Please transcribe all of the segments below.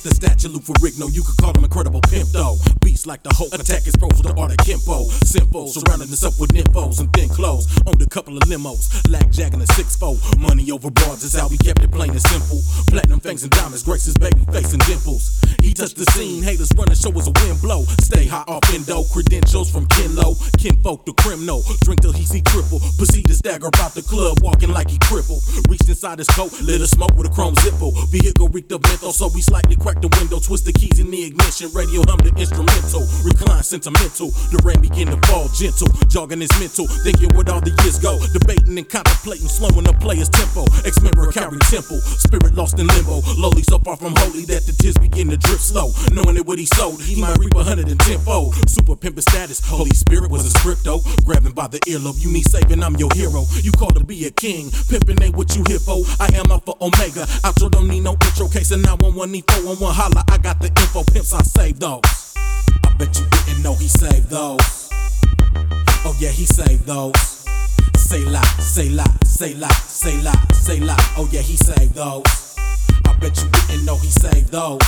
the statue Lou Ferrigno, you could call him incredible pimp though. Beats like the Hulk, attack his pro for the art of Kimpo. Simple, surrounding himself with nymphos and thin clothes. Owned a couple of limos, Lack Jack and a 6'4". Money over broads is how we kept it plain and simple. Platinum fangs and diamonds, grace his baby face and dimples. He touched the scene, haters running show as a wind blow. Stay high off endo, credentials from Kenlo. Kinfolk to criminal, drink till he see cripple. Proceed to stagger about the club, walking like he crippled. Reached inside his coat, lit a smoke with a chrome zippo. Vehicle reeked of menthol, so we slightly cracked the window. Twist the keys in the ignition, radio hummed the instrumental. Recline sentimental, the rain begin to fall gentle. Jogging his mental, thinking where'd all the years go. Debating and contemplating, slowing the player's tempo. Ex-member carry temple, spirit lost in limbo. Lowly so far from holy that the tears begin to drip slow. Knowing that what he sold, he might reap 110-fold. Super pimpin' status, Holy Spirit was a script though. Grabbing by the earlobe, you need saving, I'm your hero. You called to be a king, pimpin' ain't what you here for. I am Alpha Omega, outro don't need no intro. Case and 911 need 411, holla, I got the info, pimps I saved those. I bet you didn't know he saved those. Oh yeah, he saved those. Say la, say la, say la, say la, say la. Oh yeah, he saved those. I bet you didn't know he saved those.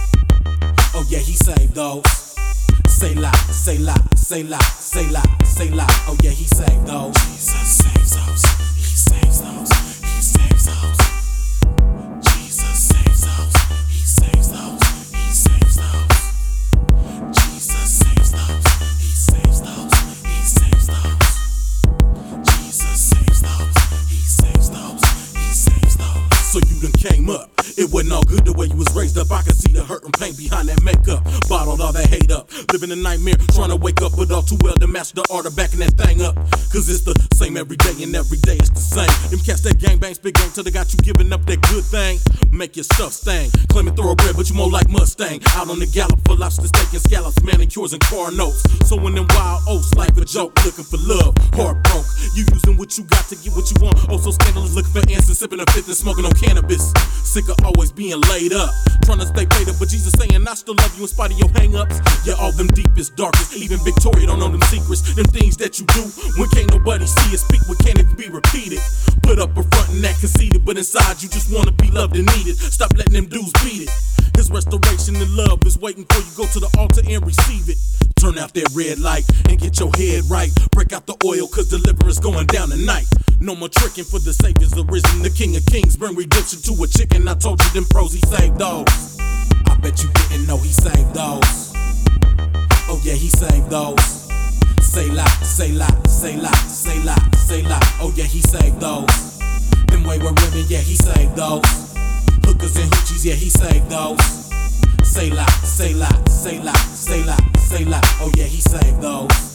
Oh yeah, he saved those. Say la, say la, say la, say la, say la. Oh yeah, he saved those. Jesus saves those. He saves those. He saves those. Jesus saves those. He saves those. He saves those. Jesus saves those. He saves those. He saves those. Jesus saves those. He saves those. He saves those. So you done came up. It wasn't all good the way you was raised up. I could see the hurt and pain behind that makeup. Bottled all that hate up. Living a nightmare, trying to wake up, but all too well to master the art of backing that thing up. Cause it's the same every day and every day it's the same. Them cats that gangbang, spit gang till they got you giving up that good thing. Make your stuff stain. Claiming thoroughbred, but you more like Mustang. Out on the gallop for lobster steak and scallops, manicures and car notes. So in them wild oats, life a joke, looking for love, heart broke. You using what you got to get what you want. Oh, so scandalous, looking for answers, sipping a fifth and smoking on cannabis. Sick of always being laid up, trying to stay paid up, but Jesus saying I still love you in spite of your hang-ups. Yeah, all them deepest, darkest, even Victoria don't know them secrets. Them things that you do when can't nobody see it. Speak what can't even be repeated. Put up a front and act conceited, but inside you just wanna be loved and needed. Stop letting them dudes beat it. His restoration and love is waiting for you. Go to the altar and receive it. Turn out that red light and get your head right. Break out the oil cause deliverance going down tonight. No more tricking, for the Savior's arisen. The King of Kings bring redemption to a chicken. I told you them pros, he saved those. I bet you didn't know he saved those. Oh yeah, he saved those. Say la, say la, say la, say la, say la. Oh yeah, he saved those. Them wayward women, yeah, he saved those. Hookers and hoochies, yeah, he saved those. Say la, say la, say la, say la, say la. Oh yeah, he saved those.